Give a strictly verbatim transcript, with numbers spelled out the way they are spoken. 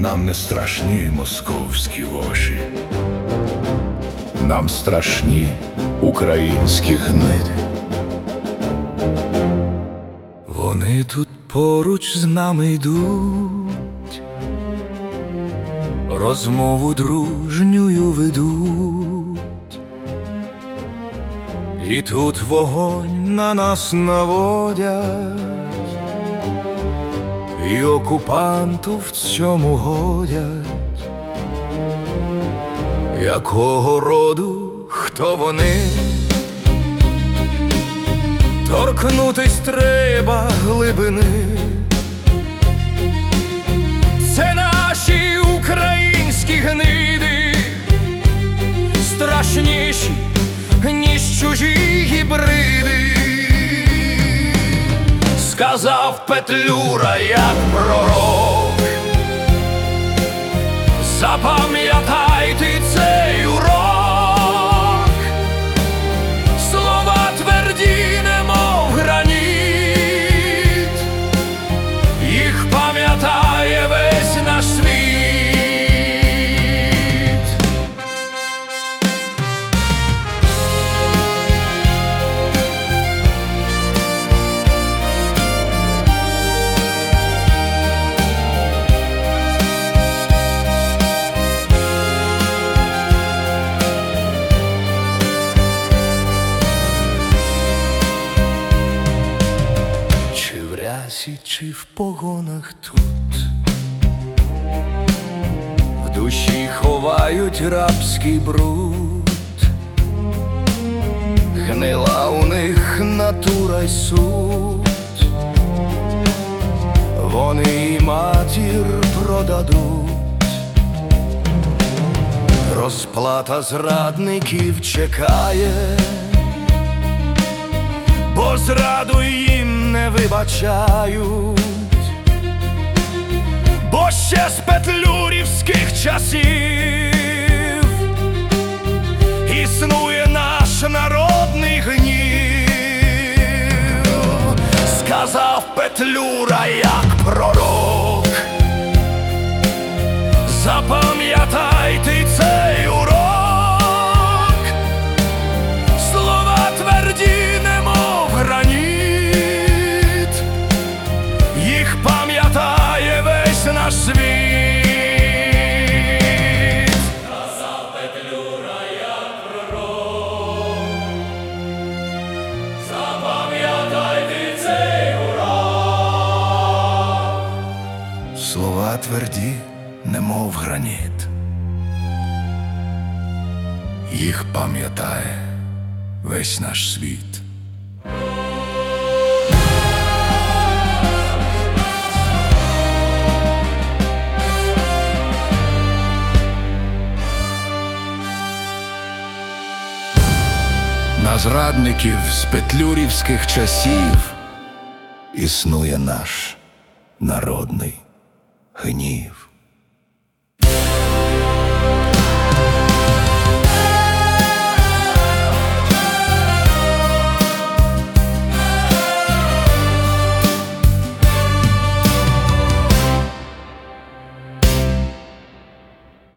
Нам не страшні московські воші, нам страшні українські гниди. Вони тут поруч з нами йдуть, розмову дружнюю ведуть, і тут вогонь на нас наводять, і окупанту в цьому годять. Якого роду, хто вони? Торкнутись треба глибини. Це наші українські гниди, страшніші, ніж чужі гібриди. Сказав Петлюра, як пророк, запам'ятайте цей урок. Слова тверді, немов граніт, їх пам'ятає весь наш світ. Чи в погонах тут, в душі ховають рабський бруд, гнила у них натура й суд, вони і матір продадуть. Розплата зрадників чекає, бо зраду їм не вибачають, бо ще з петлюрівських часів існує наш народний гнів. Сказав Петлюра, як пророк, запам'ятайте цей урок. Слова тверді, немов граніт, їх пам'ятає весь наш світ. Сказав Петлюра, як пророк, запам'ятайте цей урок. Слова тверді, немов граніт, їх пам'ятає весь наш світ. На зрадників з петлюрівських часів існує наш народний гнів.